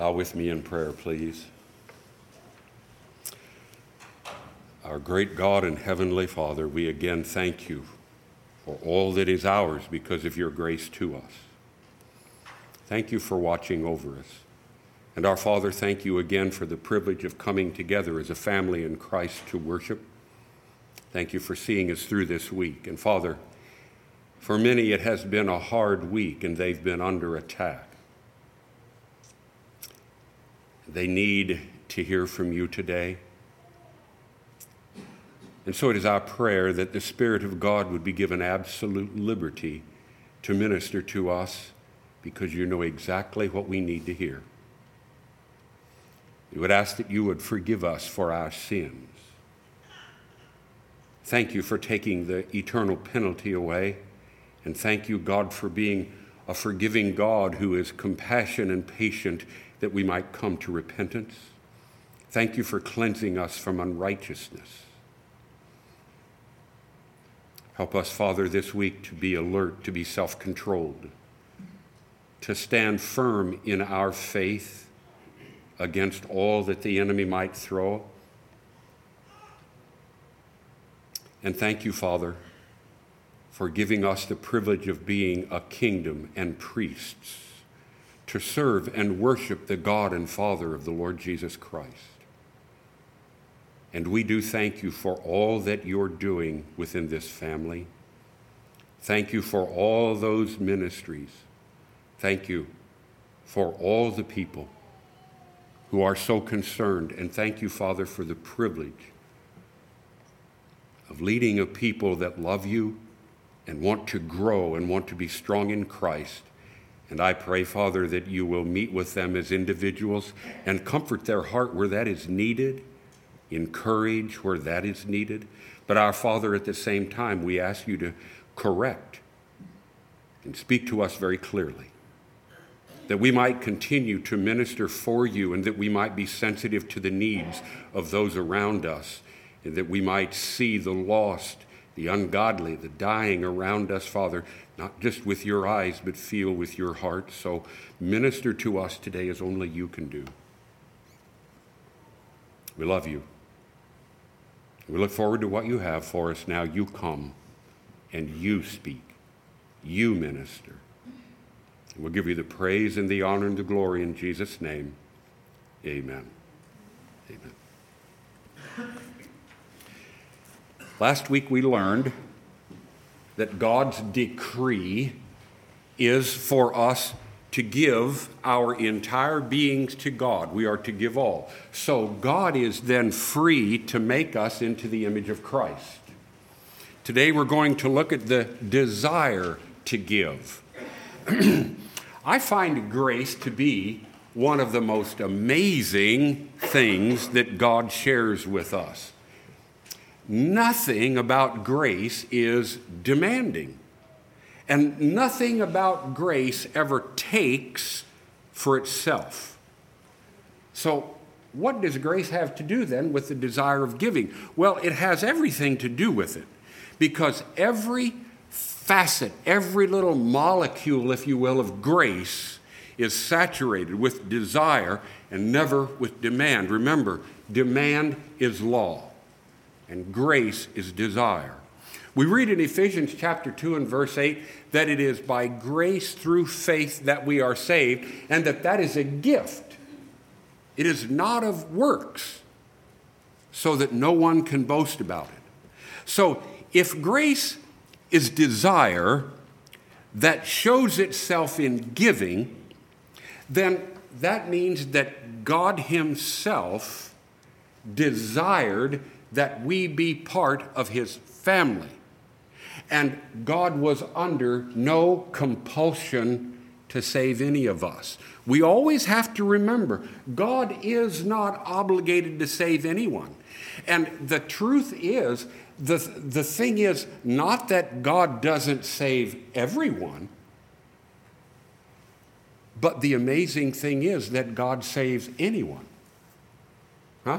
Bow with me in prayer, please. Our great God and Heavenly Father, we again thank you for all that is ours because of your grace to us. Thank you for watching over us. And our Father, thank you again for the privilege of coming together as a family in Christ to worship. Thank you for seeing us through this week. And Father, for many it has been a hard week and they've been under attack. They need to hear from you today. And so it is our prayer that the Spirit of God would be given absolute liberty to minister to us because you know exactly what we need to hear. We would ask that you would forgive us for our sins. Thank you for taking the eternal penalty away. And thank you, God, for being a forgiving God who is compassionate and patient that we might come to repentance. Thank you for cleansing us from unrighteousness. Help us, Father, this week to be alert, to be self-controlled, to stand firm in our faith against all that the enemy might throw. And thank you, Father, for giving us the privilege of being a kingdom and priests to serve and worship the God and Father of the Lord Jesus Christ. And we do thank you for all that you're doing within this family. Thank you for all those ministries. Thank you for all the people who are so concerned. And thank you, Father, for the privilege of leading a people that love you and want to grow and want to be strong in Christ. And I pray, Father, that you will meet with them as individuals and comfort their heart where that is needed, encourage where that is needed. But our Father, at the same time, we ask you to correct and speak to us very clearly, that we might continue to minister for you and that we might be sensitive to the needs of those around us, and that we might see the lost, the ungodly, the dying around us, Father, not just with your eyes, but feel with your heart. So minister to us today as only you can do. We love you. We look forward to what you have for us now. You come and you speak. You minister. And we'll give you the praise and the honor and the glory in Jesus' name. Amen. Amen. Last week we learned that God's decree is for us to give our entire beings to God. We are to give all. So God is then free to make us into the image of Christ. Today we're going to look at the desire to give. I find grace to be one of the most amazing things that God shares with us. Nothing about grace is demanding. And nothing about grace ever takes for itself. So what does grace have to do then with the desire of giving? Well, it has everything to do with it. Because every facet, every little molecule, if you will, of grace is saturated with desire and never with demand. Remember, demand is law. And grace is desire. We read in Ephesians chapter 2 and verse 8 that it is by grace through faith that we are saved, and that is a gift. It is not of works, so that no one can boast about it. So if grace is desire that shows itself in giving, then that means that God himself desired that we be part of his family. And God was under no compulsion to save any of us. We always have to remember, God is not obligated to save anyone. And the truth is, the thing is not that God doesn't save everyone, but the amazing thing is that God saves anyone. Huh?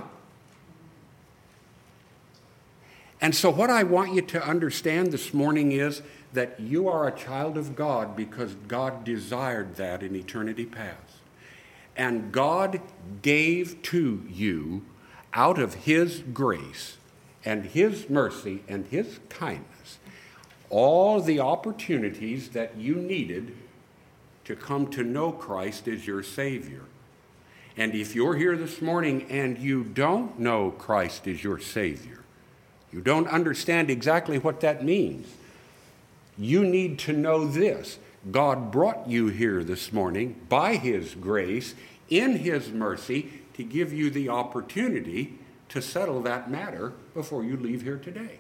And so what I want you to understand this morning is that you are a child of God because God desired that in eternity past. And God gave to you out of his grace and his mercy and his kindness all the opportunities that you needed to come to know Christ as your Savior. And if you're here this morning and you don't know Christ as your Savior, you don't understand exactly what that means, you need to know this. God brought you here this morning by his grace, in his mercy, to give you the opportunity to settle that matter before you leave here today.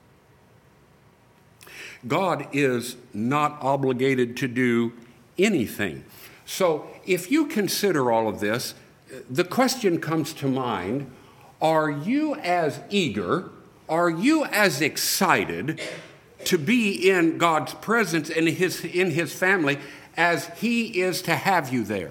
God is not obligated to do anything. So if you consider all of this, the question comes to mind, are you as eager, are you as excited to be in God's presence and in his family as he is to have you there?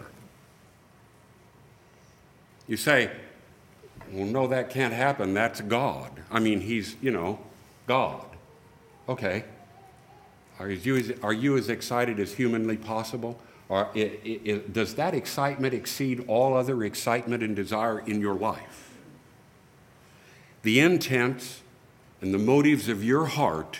You say, well, no, that can't happen. That's God. I mean, he's, God. Okay. Are you as excited as humanly possible? Or does that excitement exceed all other excitement and desire in your life? The intents and the motives of your heart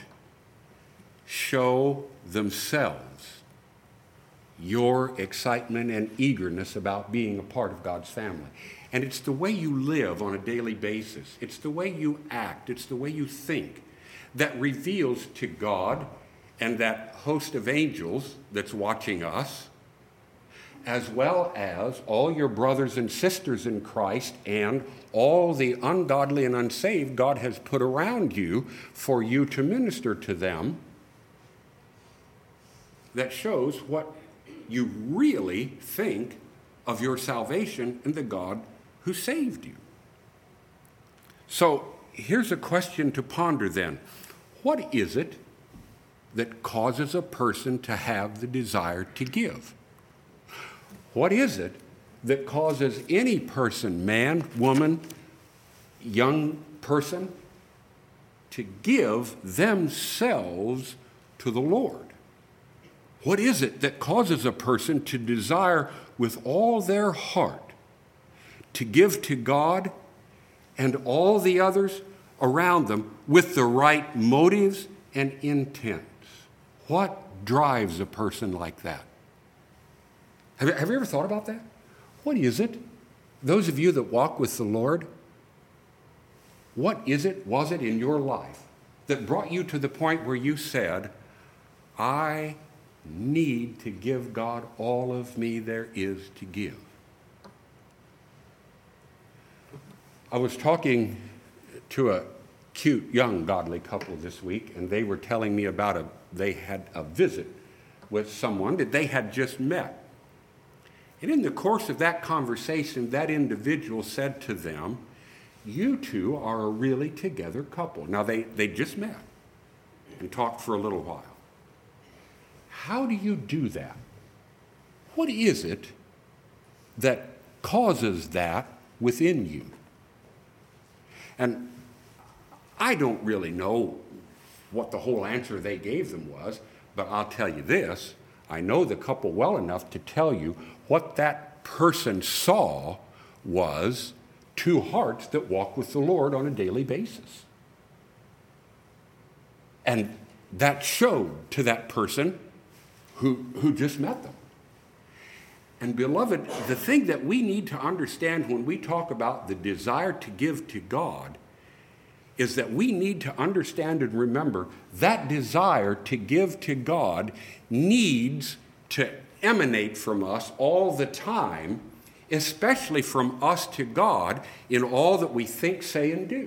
show themselves your excitement and eagerness about being a part of God's family. And it's the way you live on a daily basis. It's the way you act. It's the way you think that reveals to God and that host of angels that's watching us, as well as all your brothers and sisters in Christ and all the ungodly and unsaved God has put around you for you to minister to them, that shows what you really think of your salvation and the God who saved you. So here's a question to ponder then. What is it that causes a person to have the desire to give? What is it that causes any person, man, woman, young person, to give themselves to the Lord? What is it that causes a person to desire with all their heart to give to God and all the others around them with the right motives and intents? What drives a person like that? Have you ever thought about that? What is it? Those of you that walk with the Lord, what was it in your life that brought you to the point where you said, I need to give God all of me there is to give? I was talking to a cute young godly couple this week, and they were telling me about they had a visit with someone that they had just met. And in the course of that conversation, that individual said to them, you two are a really together couple. Now, they just met and talked for a little while. How do you do that? What is it that causes that within you? And I don't really know what the whole answer they gave them was, but I'll tell you this. I know the couple well enough to tell you what that person saw was two hearts that walk with the Lord on a daily basis. And that showed to that person who just met them. And beloved, the thing that we need to understand when we talk about the desire to give to God is that we need to understand and remember that desire to give to God needs to emanate from us all the time, especially from us to God in all that we think, say, and do.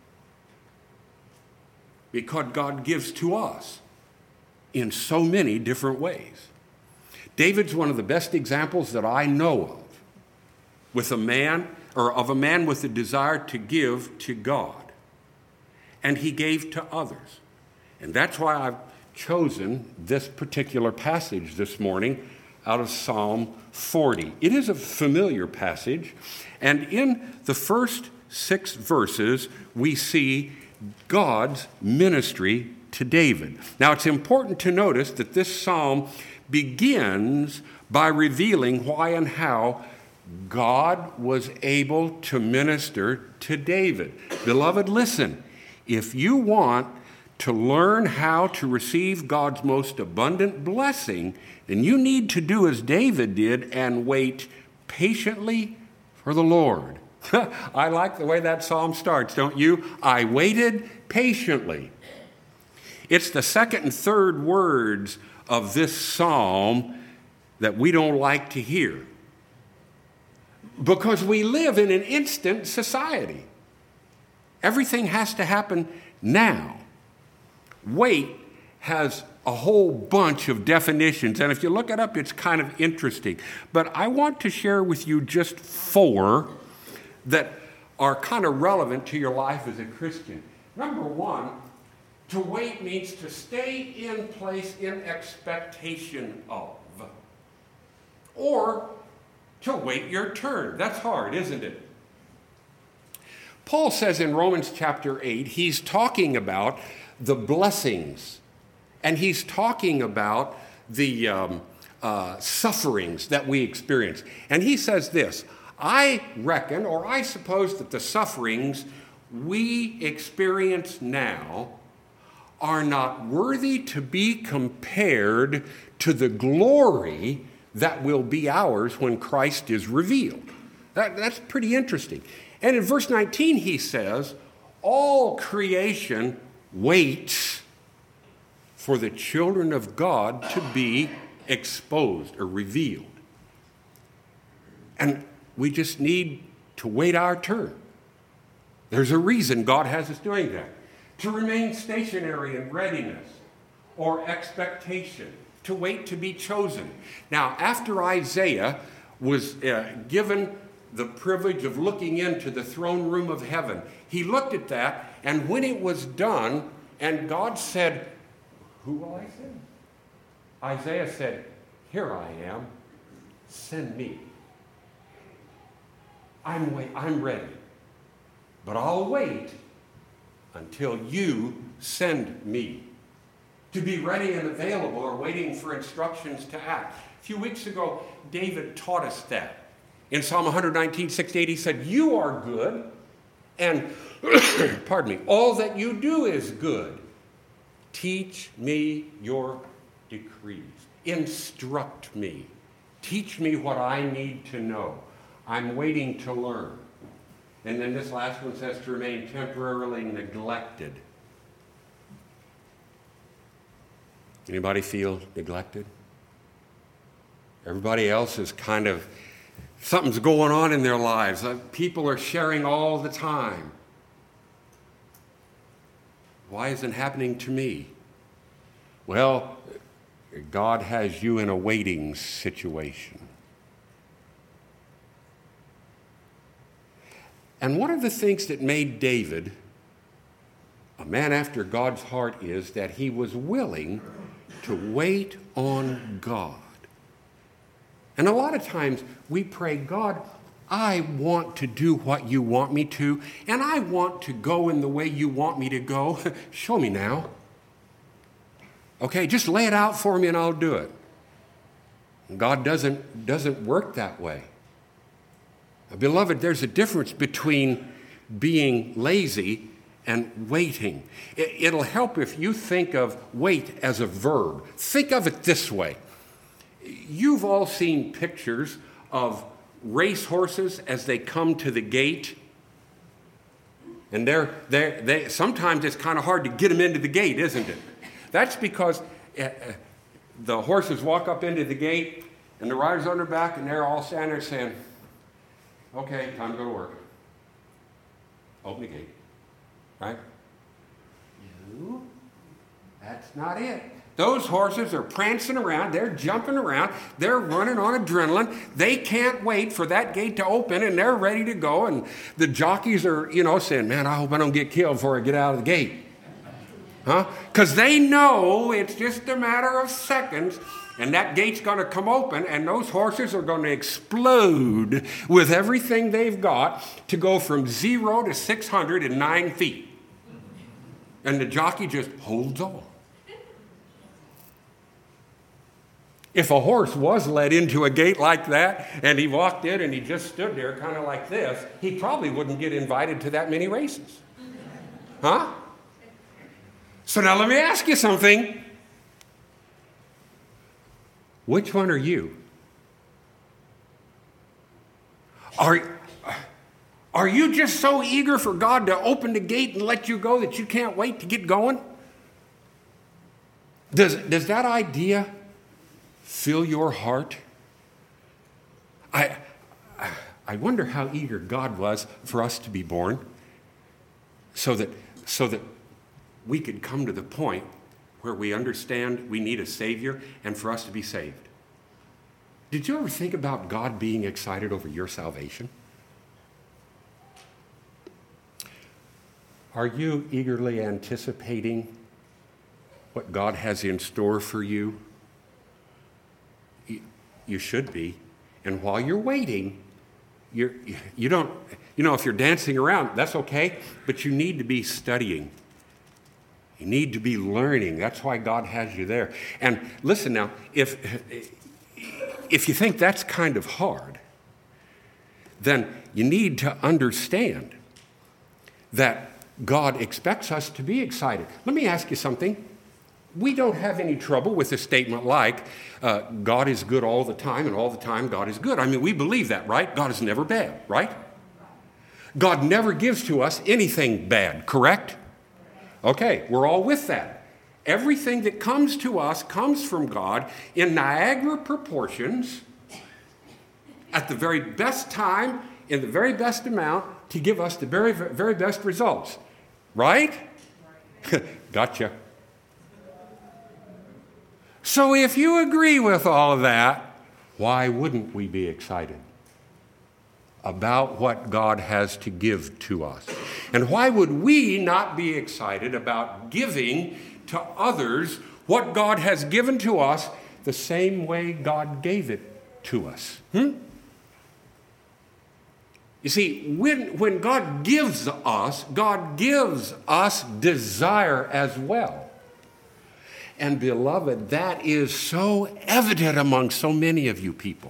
Because God gives to us in so many different ways. David's one of the best examples that I know of with a man with a desire to give to God. And he gave to others. And that's why I've chosen this particular passage this morning out of Psalm 40. It is a familiar passage, and in the first 6 verses, we see God's ministry to David. Now, it's important to notice that this psalm begins by revealing why and how God was able to minister to David. Beloved, listen, if you want to learn how to receive God's most abundant blessing, then you need to do as David did and wait patiently for the Lord. I like the way that psalm starts, don't you? I waited patiently. It's the second and third words of this psalm that we don't like to hear, because we live in an instant society. Everything has to happen now. Wait has a whole bunch of definitions, and if you look it up, it's kind of interesting. But I want to share with you just 4 that are kind of relevant to your life as a Christian. Number 1, to wait means to stay in place in expectation of, or to wait your turn. That's hard, isn't it? Paul says in Romans chapter 8, he's talking about the blessings, and he's talking about the sufferings that we experience. And he says this, I reckon, or I suppose, that the sufferings we experience now are not worthy to be compared to the glory that will be ours when Christ is revealed. That's pretty interesting. And in verse 19 he says, all creation waits for the children of God to be exposed or revealed. And we just need to wait our turn. There's a reason God has us doing that. To remain stationary in readiness or expectation, to wait to be chosen. Now, after Isaiah was given the privilege of looking into the throne room of heaven, he looked at that, and when it was done, and God said, who will I send? Isaiah said, here I am, send me. I'm ready, but I'll wait until you send me. To be ready and available or waiting for instructions to act. A few weeks ago, David taught us that. In Psalm 119, 6-8, he said, you are good, and, pardon me, all that you do is good. Teach me your decrees. Instruct me. Teach me what I need to know. I'm waiting to learn. And then this last one says to remain temporarily neglected. Anybody feel neglected? Everybody else is kind of, something's going on in their lives. People are sharing all the time. Why isn't it happening to me? Well, God has you in a waiting situation. And one of the things that made David a man after God's heart is that he was willing to wait on God. And a lot of times we pray, God, I want to do what you want me to, and I want to go in the way you want me to go. Show me now. Okay, just lay it out for me and I'll do it. God doesn't work that way. Beloved, there's a difference between being lazy and waiting. It'll help if you think of wait as a verb. Think of it this way. You've all seen pictures of race horses as they come to the gate. And they sometimes it's kind of hard to get them into the gate, isn't it? That's because the horses walk up into the gate and the rider's on their back and they're all standing there saying, okay, time to go to work. Open the gate. Right? No, that's not it. Those horses are prancing around. They're jumping around. They're running on adrenaline. They can't wait for that gate to open, and they're ready to go. And the jockeys are, saying, man, I hope I don't get killed before I get out of the gate. Huh? Because they know it's just a matter of seconds, and that gate's going to come open, and those horses are going to explode with everything they've got to go from 0 to 600 in 9 feet. And the jockey just holds on. If a horse was led into a gate like that and he walked in and he just stood there kind of like this, he probably wouldn't get invited to that many races. Huh? So now let me ask you something. Which one are you? Are you just so eager for God to open the gate and let you go that you can't wait to get going? Does that idea fill your heart? I wonder how eager God was for us to be born so that we could come to the point where we understand we need a Savior and for us to be saved. Did you ever think about God being excited over your salvation? Are you eagerly anticipating what God has in store for you? You should be. And while you're waiting, you don't, if you're dancing around, that's okay, but you need to be studying. You need to be learning. That's why God has you there. And listen now, if you think that's kind of hard, then you need to understand that God expects us to be excited. Let me ask you something. We don't have any trouble with a statement like, God is good all the time, and all the time God is good. I mean, we believe that, right? God is never bad, right? God never gives to us anything bad, correct? Okay, we're all with that. Everything that comes to us comes from God in Niagara proportions, at the very best time, in the very best amount, to give us the very, very best results. Right? Gotcha. So if you agree with all of that, why wouldn't we be excited about what God has to give to us? And why would we not be excited about giving to others what God has given to us the same way God gave it to us? You see, when God gives us desire as well. And beloved, that is so evident among so many of you people.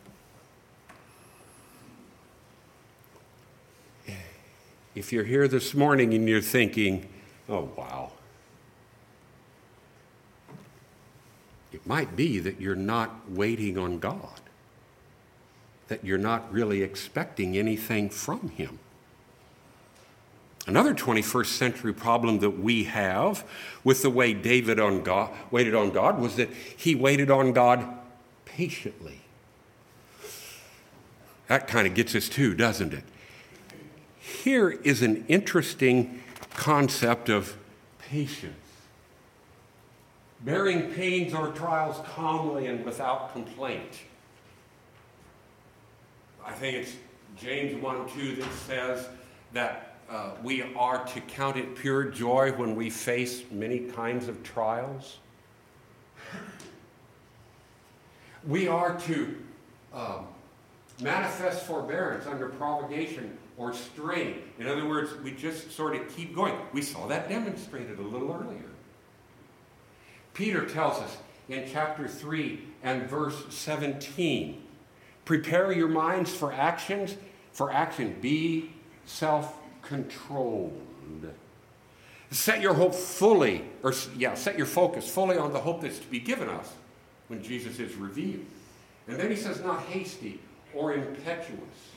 If you're here this morning and you're thinking, oh, wow. It might be that you're not waiting on God, that you're not really expecting anything from Him. Another 21st century problem that we have with the way David waited on God was that he waited on God patiently. That kind of gets us too, doesn't it? Here is an interesting concept of patience. Bearing pains or trials calmly and without complaint. I think it's James 1:2 that says that we are to count it pure joy when we face many kinds of trials. We are to manifest forbearance under provocation or strain. In other words, we just sort of keep going. We saw that demonstrated a little earlier. Peter tells us in chapter 3 and verse 17, prepare your minds for action. Be self-controlled. Set your focus fully on the hope that's to be given us when Jesus is revealed. And then he says, not hasty or impetuous.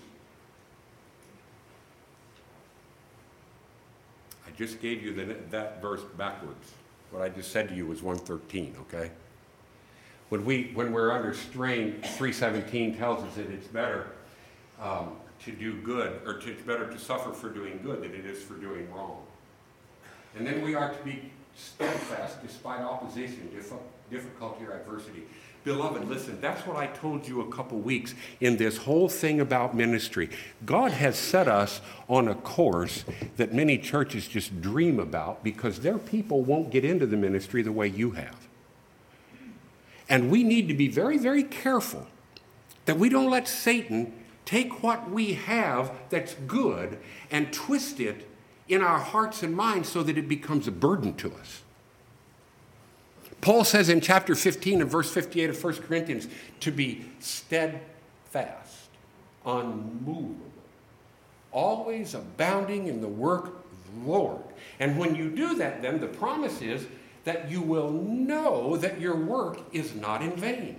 I just gave you that verse backwards. What I just said to you was 1:13, okay? When we're under strain, 3:17 tells us that it's better to do good, or it's better to suffer for doing good than it is for doing wrong. And then we are to be steadfast despite opposition, difficulty, or adversity. Beloved, listen, that's what I told you a couple weeks in this whole thing about ministry. God has set us on a course that many churches just dream about because their people won't get into the ministry the way you have. And we need to be very, very careful that we don't let Satan take what we have that's good and twist it in our hearts and minds so that it becomes a burden to us. Paul says in chapter 15 and verse 58 of 1 Corinthians to be steadfast, unmovable, always abounding in the work of the Lord. And when you do that, then the promise is that you will know that your work is not in vain.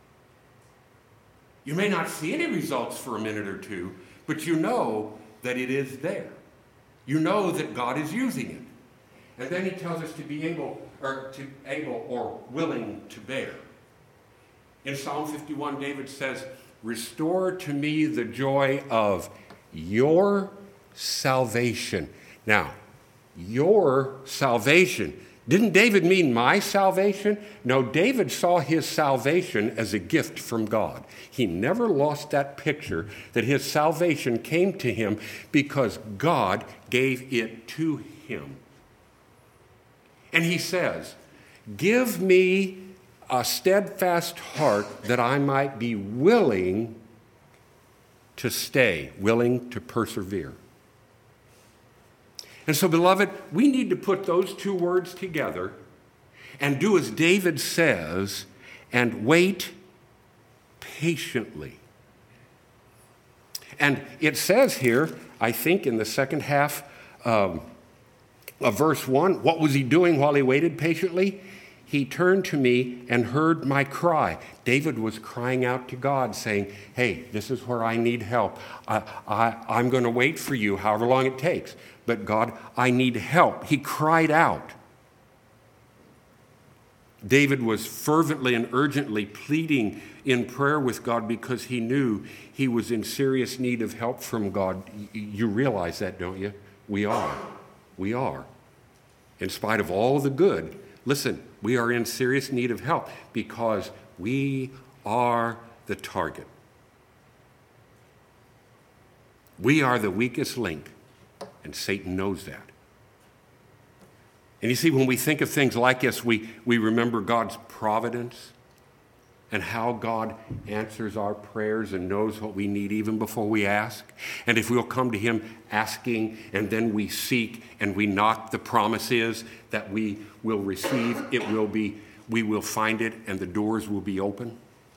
You may not see any results for a minute or two, but you know that it is there. You know that God is using it. And then he tells us to be able or willing to bear. In Psalm 51, David says, "Restore to me the joy of your salvation." Now, your salvation. Didn't David mean my salvation? No, David saw his salvation as a gift from God. He never lost that picture that his salvation came to him because God gave it to him. And he says, "Give me a steadfast heart that I might be willing to stay, willing to persevere." And so, beloved, we need to put those two words together and do as David says and wait patiently. And it says here, I think in the second half of verse 1, what was he doing while he waited patiently? He turned to me and heard my cry. David was crying out to God saying, "Hey, this is where I need help. I'm going to wait for you however long it takes. But God, I need help." He cried out. David was fervently and urgently pleading in prayer with God because he knew he was in serious need of help from God. You realize that, don't you? We are. We are. In spite of all the good, listen, we are in serious need of help because we are the target. We are the weakest link, and Satan knows that. And you see, when we think of things like this, we remember God's providence and how God answers our prayers and knows what we need even before we ask. And if we'll come to him asking and then we seek and we knock, the promise is that we will receive. We will find it and the doors will be open.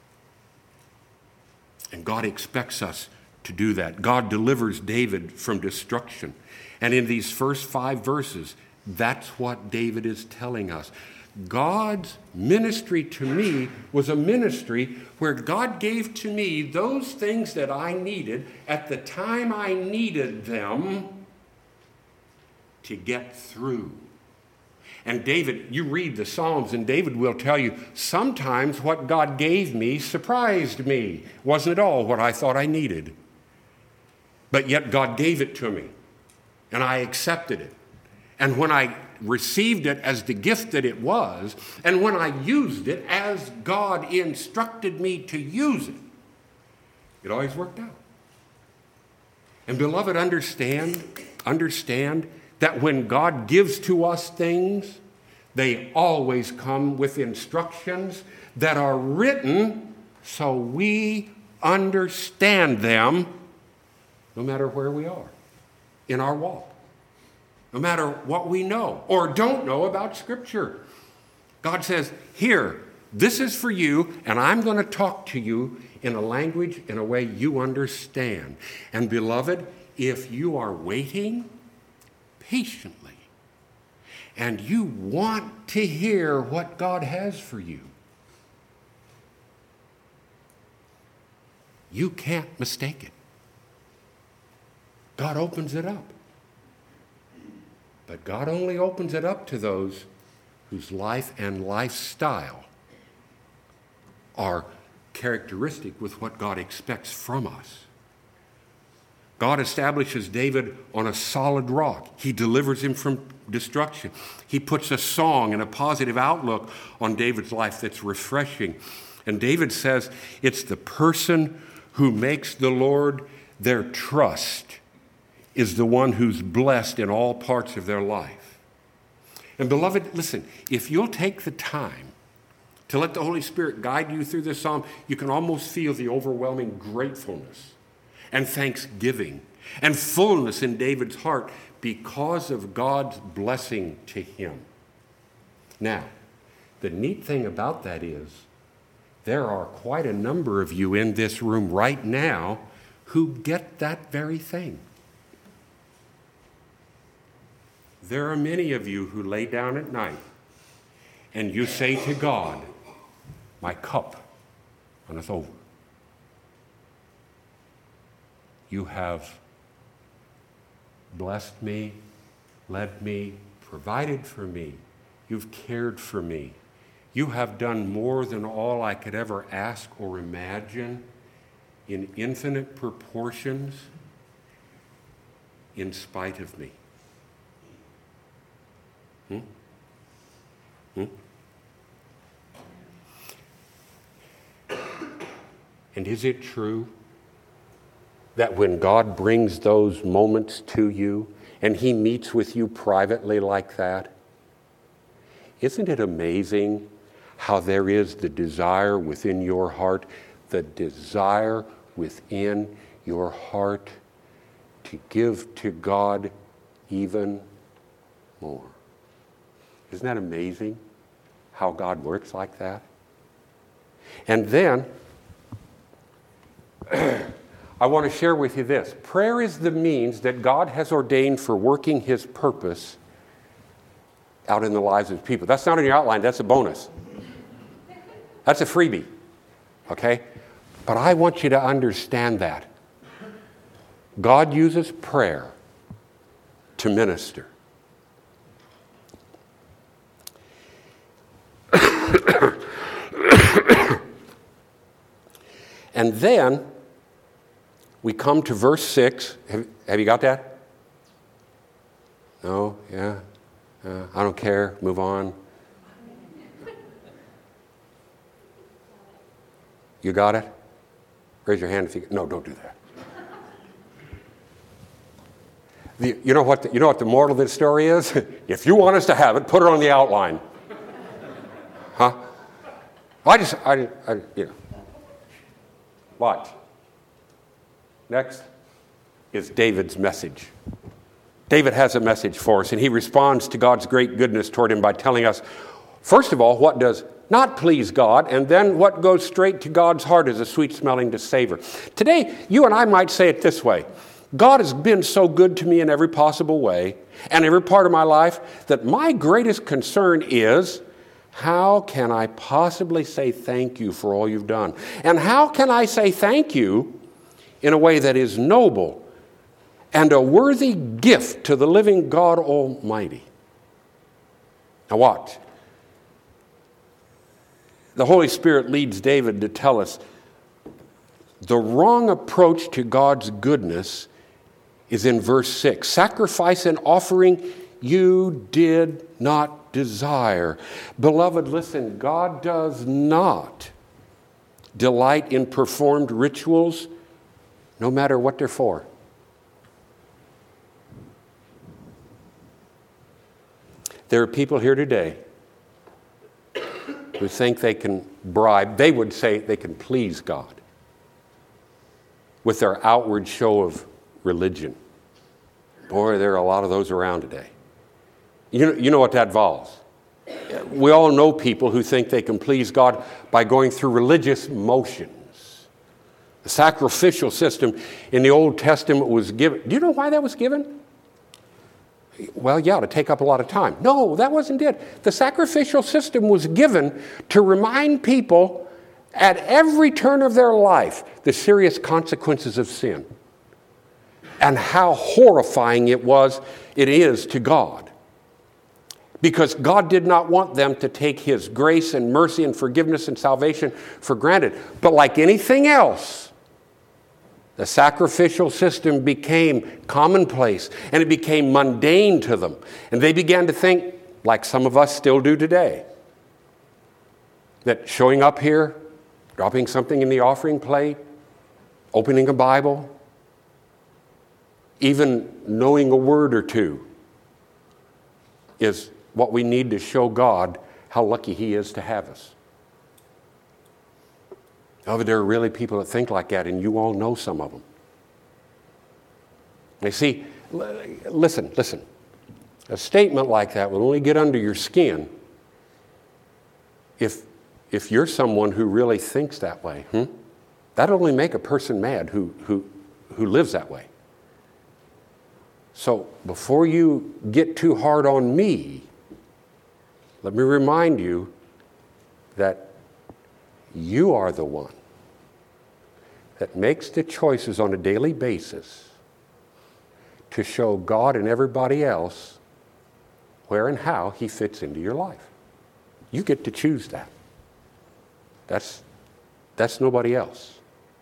And God expects us to do that. God delivers David from destruction. And in these first 5 verses, that's what David is telling us. God's ministry to me was a ministry where God gave to me those things that I needed at the time I needed them to get through. And David, you read the Psalms, and David will tell you, sometimes what God gave me surprised me. Wasn't at all what I thought I needed. But yet God gave it to me, and I accepted it. And when I received it as the gift that it was, and when I used it as God instructed me to use it, it always worked out. And beloved, understand that when God gives to us things, they always come with instructions that are written so we understand them no matter where we are in our walk. No matter what we know or don't know about Scripture. God says, here, this is for you, and I'm going to talk to you in a language, in a way you understand. And beloved, if you are waiting patiently and you want to hear what God has for you, you can't mistake it. God opens it up. But God only opens it up to those whose life and lifestyle are characteristic with what God expects from us. God establishes David on a solid rock. He delivers him from destruction. He puts a song and a positive outlook on David's life that's refreshing. And David says it's the person who makes the Lord their trust is the one who's blessed in all parts of their life. And beloved, listen, if you'll take the time to let the Holy Spirit guide you through this psalm, you can almost feel the overwhelming gratefulness and thanksgiving and fullness in David's heart because of God's blessing to him. Now, The neat thing about that is there are quite a number of you in this room right now who get that very thing. There are many of you who lay down at night and you say to God, my cup runneth over. You have blessed me, led me, provided for me. You've cared for me. You have done more than all I could ever ask or imagine in infinite proportions in spite of me. And is it true that when God brings those moments to you and he meets with you privately like that, isn't it amazing how there is the desire within your heart, the desire within your heart to give to God even more? Isn't that amazing how God works like that? And then, I want to share with you this. Prayer is the means that God has ordained for working his purpose out in the lives of people. That's not in your outline, that's a bonus. That's a freebie, okay? But I want you to understand that. God uses prayer to minister. And then we come to verse 6. Have you got that? No? Yeah? I don't care. Move on. You got it? Raise your hand if you... No, don't do that. You know what the moral of this story is? If you want us to have it, put it on the outline. Huh? Watch. Next is David's message. David has a message for us, and he responds to God's great goodness toward him by telling us, first of all, what does not please God, and then what goes straight to God's heart is a sweet-smelling savor. Today, you and I might say it this way. God has been so good to me in every possible way and every part of my life that my greatest concern is, how can I possibly say thank you for all you've done? And how can I say thank you in a way that is noble and a worthy gift to the living God Almighty? Now watch. The Holy Spirit leads David to tell us the wrong approach to God's goodness is in verse 6. Sacrifice and offering you did not desire. Beloved, listen, God does not delight in performed rituals, no matter what they're for. There are people here today who think they can bribe, they would say they can please God with their outward show of religion. Boy, there are a lot of those around today. You know what that involves. We all know people who think they can please God by going through religious motions. The sacrificial system in the Old Testament was given. Do you know why that was given? Well, yeah, to take up a lot of time. No, that wasn't it. The sacrificial system was given to remind people at every turn of their life the serious consequences of sin and how horrifying it is to God. Because God did not want them to take his grace and mercy and forgiveness and salvation for granted. But like anything else, the sacrificial system became commonplace and it became mundane to them. And they began to think, like some of us still do today, that showing up here, dropping something in the offering plate, opening a Bible, even knowing a word or two is what we need to show God how lucky he is to have us. Oh, but there are really people that think like that, and you all know some of them. They see, listen. A statement like that will only get under your skin if you're someone who really thinks that way, that'll only make a person mad who lives that way. So before you get too hard on me, let me remind you that you are the one that makes the choices on a daily basis to show God and everybody else where and how he fits into your life. You get to choose that. That's nobody else.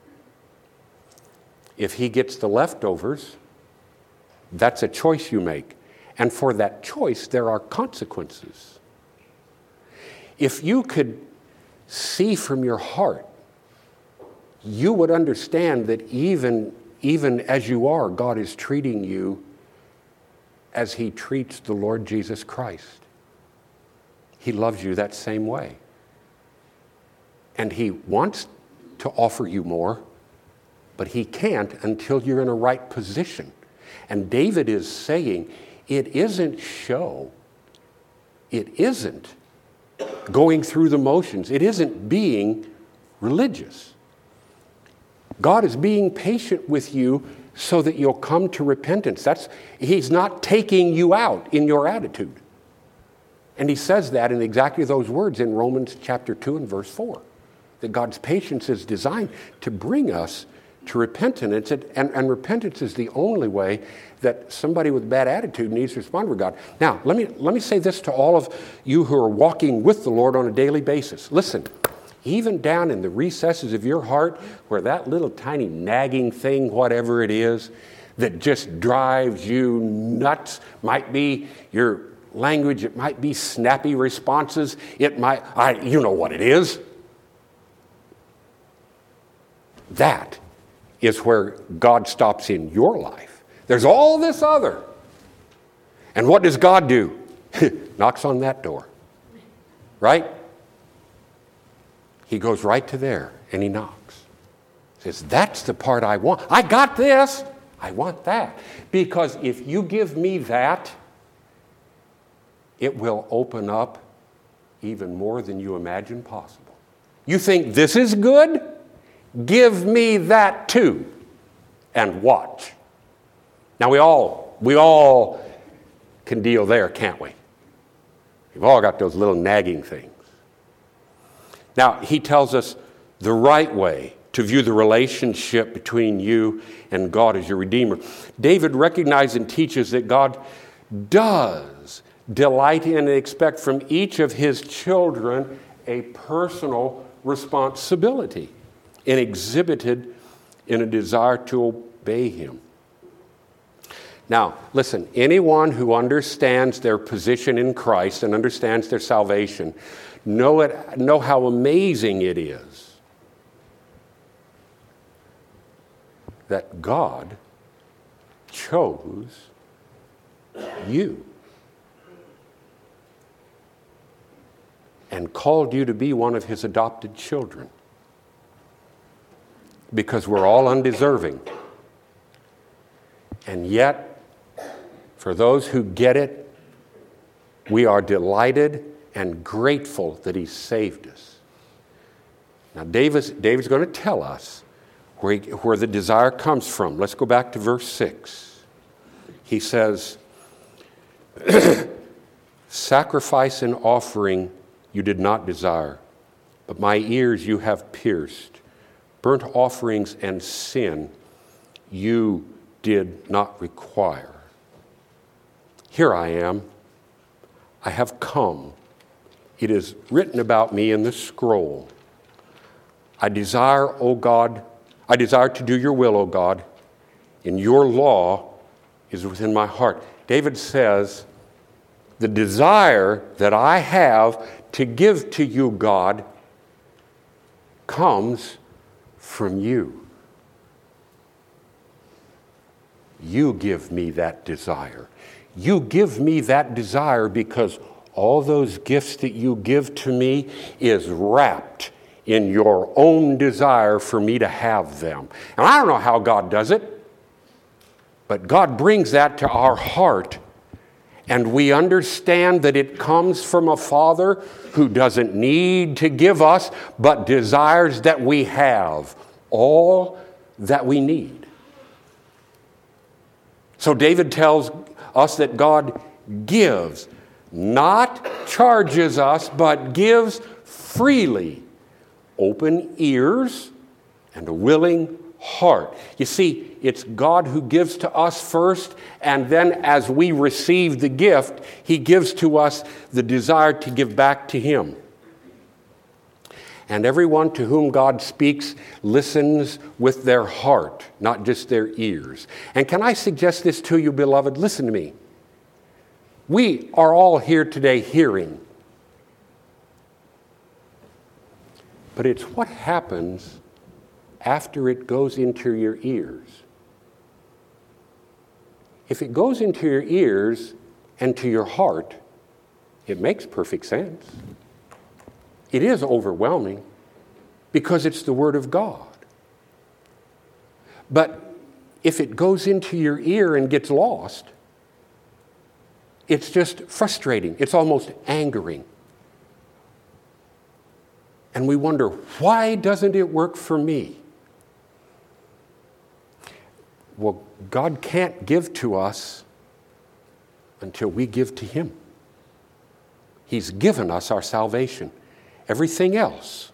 If he gets the leftovers, that's a choice you make. And for that choice, there are consequences. If you could see from your heart, you would understand that even as you are, God is treating you as he treats the Lord Jesus Christ. He loves you that same way. And he wants to offer you more, but he can't until you're in a right position. And David is saying, it isn't show. It isn't going through the motions. It isn't being religious. God is being patient with you so that you'll come to repentance. He's not taking you out in your attitude. And he says that in exactly those words in Romans chapter 2 and verse 4. That God's patience is designed to bring us to repentance. And repentance is the only way that somebody with bad attitude needs to respond to God. Now, let me say this to all of you who are walking with the Lord on a daily basis. Listen, even down in the recesses of your heart, where that little tiny nagging thing, whatever it is, that just drives you nuts, might be your language, it might be snappy responses, it might, you know what it is. That is where God stops in your life. There's all this other. And what does God do? Knocks on that door. Right? He goes right to there and he knocks. Says, that's the part I want. I got this. I want that. Because if you give me that, it will open up even more than you imagine possible. You think this is good? Give me that too, and watch. Now we all can deal there, can't we? We've all got those little nagging things. Now he tells us the right way to view the relationship between you and God as your Redeemer. David recognizes and teaches that God does delight in and expect from each of his children a personal responsibility, and exhibited in a desire to obey him. Now, listen, anyone who understands their position in Christ and understands their salvation, know how amazing it is that God chose you and called you to be one of his adopted children. Because we're all undeserving. And yet, for those who get it, we are delighted and grateful that he saved us. Now, David's going to tell us where the desire comes from. Let's go back to verse 6. He says, sacrifice and offering you did not desire, but my ears you have pierced. Burnt offerings and sin you did not require. Here I am. I have come. It is written about me in the scroll. I desire to do your will, O God. And your law is within my heart. David says, the desire that I have to give to you, God, comes from you. You give me that desire. You give me that desire because all those gifts that you give to me is wrapped in your own desire for me to have them. And I don't know how God does it, but God brings that to our heart, and we understand that it comes from a Father who doesn't need to give us, but desires that we have all that we need. So David tells us that God gives, not charges us, but gives freely. Open ears and a willing heart. You see, it's God who gives to us first, and then as we receive the gift, He gives to us the desire to give back to Him. And everyone to whom God speaks listens with their heart, not just their ears. And can I suggest this to you, beloved? Listen to me. We are all here today hearing. But it's what happens after it goes into your ears. If it goes into your ears and to your heart, it makes perfect sense. It is overwhelming because it's the Word of God. But if it goes into your ear and gets lost, it's just frustrating. It's almost angering. And we wonder, why doesn't it work for me? Well, God can't give to us until we give to Him. He's given us our salvation. Everything else,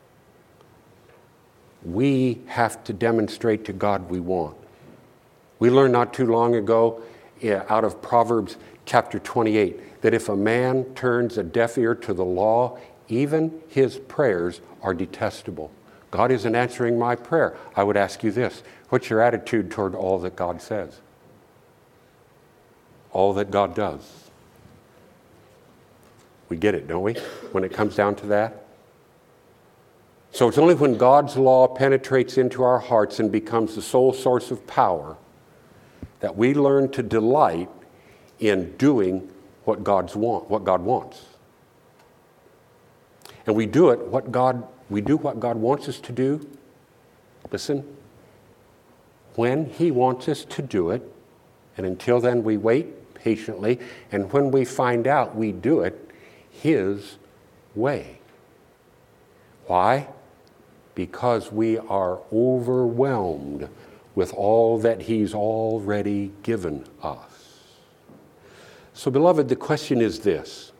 we have to demonstrate to God we want. We learned not too long ago out of Proverbs chapter 28 that if a man turns a deaf ear to the law, even his prayers are detestable. God isn't answering my prayer. I would ask you this. What's your attitude toward all that God says? All that God does? We get it, don't we? When it comes down to that. So it's only when God's law penetrates into our hearts and becomes the sole source of power that we learn to delight in doing what God wants. And we do what God wants us to do. Listen, when He wants us to do it, and until then we wait patiently, and when we find out, we do it His way. Why? Because we are overwhelmed with all that He's already given us. So, beloved, the question is this.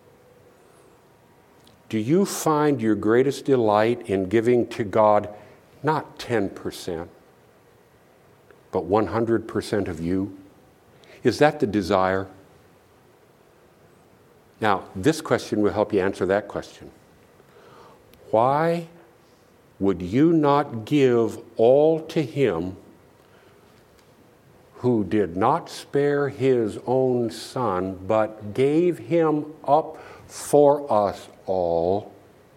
Do you find your greatest delight in giving to God not 10%, but 100% of you? Is that the desire? Now, this question will help you answer that question. Why would you not give all to Him who did not spare His own Son, but gave Him up for us all?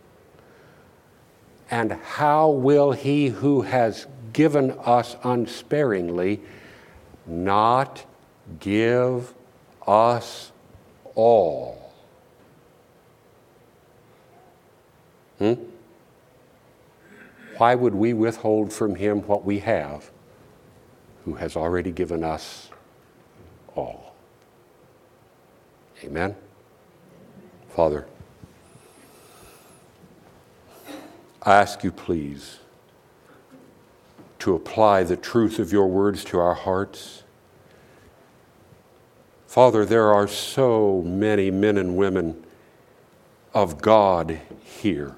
And how will He who has given us unsparingly not give us all? Why would we withhold from Him what we have, who has already given us all? Amen? Father, I ask you, please, to apply the truth of your words to our hearts. Father, there are so many men and women of God here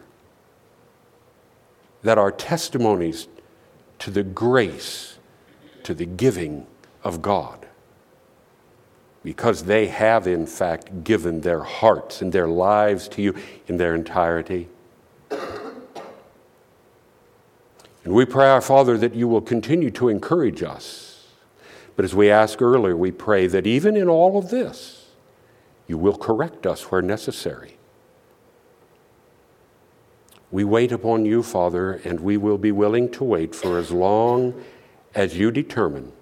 that are testimonies to the grace, to the giving of God, because they have, in fact, given their hearts and their lives to you in their entirety. And we pray, our Father, that you will continue to encourage us. But as we asked earlier, we pray that even in all of this, you will correct us where necessary. We wait upon you, Father, and we will be willing to wait for as long as you determine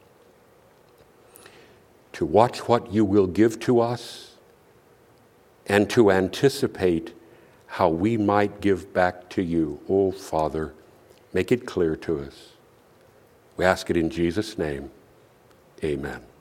to watch what you will give to us and to anticipate how we might give back to you. Oh, Father, make it clear to us. We ask it in Jesus' name. Amen.